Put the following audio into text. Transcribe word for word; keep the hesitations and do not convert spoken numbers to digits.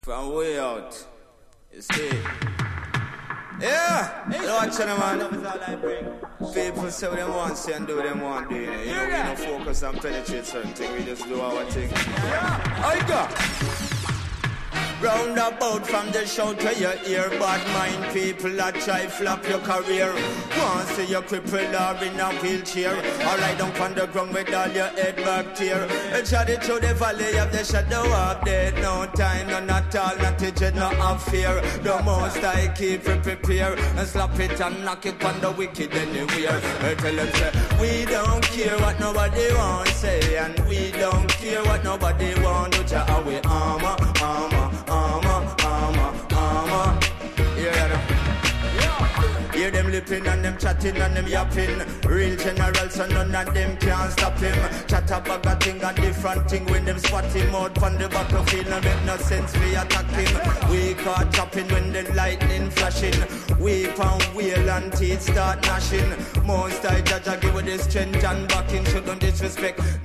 From way out. You see? Yeah! You watch it, man. People say what they want, say and do what they want, do it. You know, we don't focus and penetrate certain things, we just do our thing. Yeah! I go! Round about from the shout to your ear, bad mind people that try flop your career. Want see you cripple or in a wheelchair, or lie down on the ground with all your head back tear. And shot it through the valley of the shadow of death. No time, no not all, not teaching, no have fear. The most I keep it prepare, and slap it and knock it on the wicked anywhere. I tell them say, we don't care what nobody want say, and we don't care what nobody want do. To our armor, armor. Armor, armor, armor. Yeah. Hear them lipping and them chatting and them yapping. Real general, so none of them can stop him. Chat about a thing and different thing. When them spot him out on the battlefield, no make no sense we attack him. We caught chopping when the lightning flashing. We pound wheel and teeth start gnashing. Most I judge I give with the strength and backing. Shouldn't disrespect